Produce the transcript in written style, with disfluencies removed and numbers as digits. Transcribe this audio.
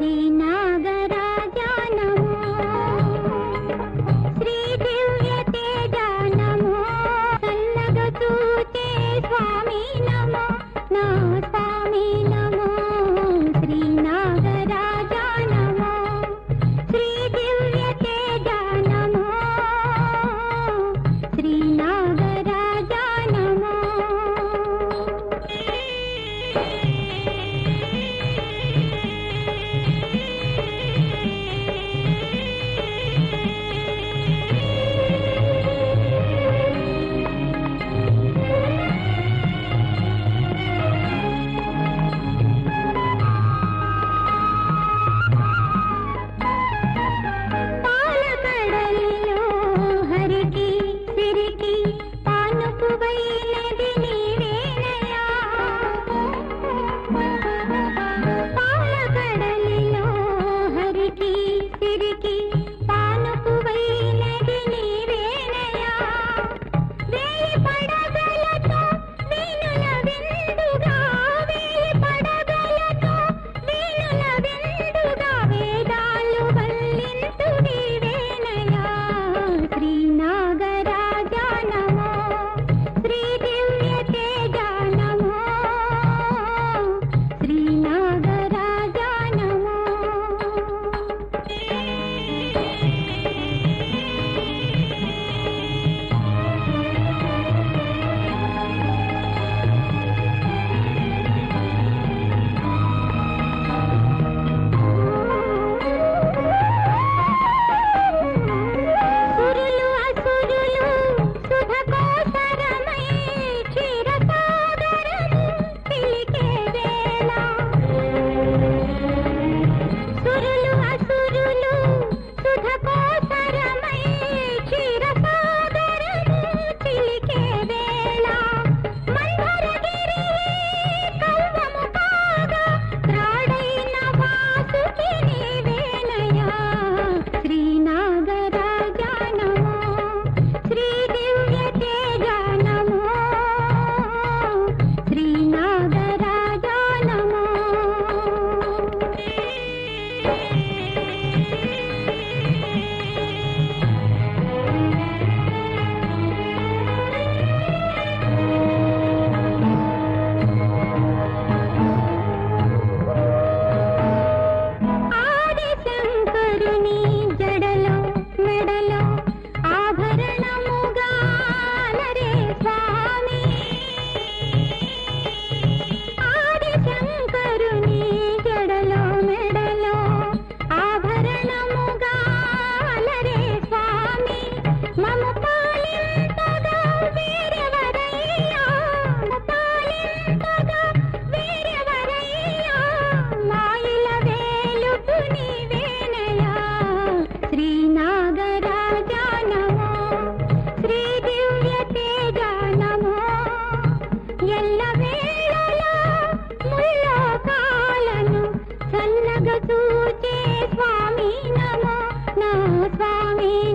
శ్రీనాగరాజా నమో, శ్రీ దివ్య తేజ నమో, చల్లగా చూచే స్వామి నమో, నా స్వామి నమో. శ్రీనాగరాజా నమో, శ్రీ దివ్య తేజ నమో, శ్రీనాగరాజా నమో. పాలకడలిలో హరికి సిరికి పానుపువైనది నీవేనయ్యా. పాలకడలిలో హరికి సిరికి పానుపువైనది నీవేనయ్యా. వేయి పడగలతో వీణుల విందుగా, వేయి పడగలతో వీణుల విందుగా, వేదాలు వల్లింతు నీవేనయ్యా. శ్రీనాగరాజా నమో, శ్రీ దివ్య తేజ నమో, శ్రీనాగరాజా నమో. సురులు అసురులు సుధకోసరమై క్షీరసాగరము పిలికే వేళ, సురులు అసురులు సుధకోసరమై క్షీరసాగరము పిలికే వేళ, మందరగిరి కవ్వము కాగా త్రాడైన వాసుకి నీవేనయ్యా. శ్రీనాగరాజా నమో, శ్రీ దివ్య తేజ నమో, శ్రీనాగరాజా నమో. ఆదిశంకరుని జడలో మెడలో ఆభరణముగా అలరే స్వామి, ఆదిశంకరుని జడలో మెడలో ఆభరణముగా అలరే స్వామి. మము పాలింతగా వీరెవరయ్యా, మము పాలింతగా వీరెవరయ్యా, మాయిల వేలుపు నీవేనయ్యా. శ్రీనాగరాజా నమో, శ్రీ దివ్య తేజ నమో, ఎల్ల వేళలా ముల్లోకాలను చల్లగా చూచే స్వామి నమో, నా స్వామి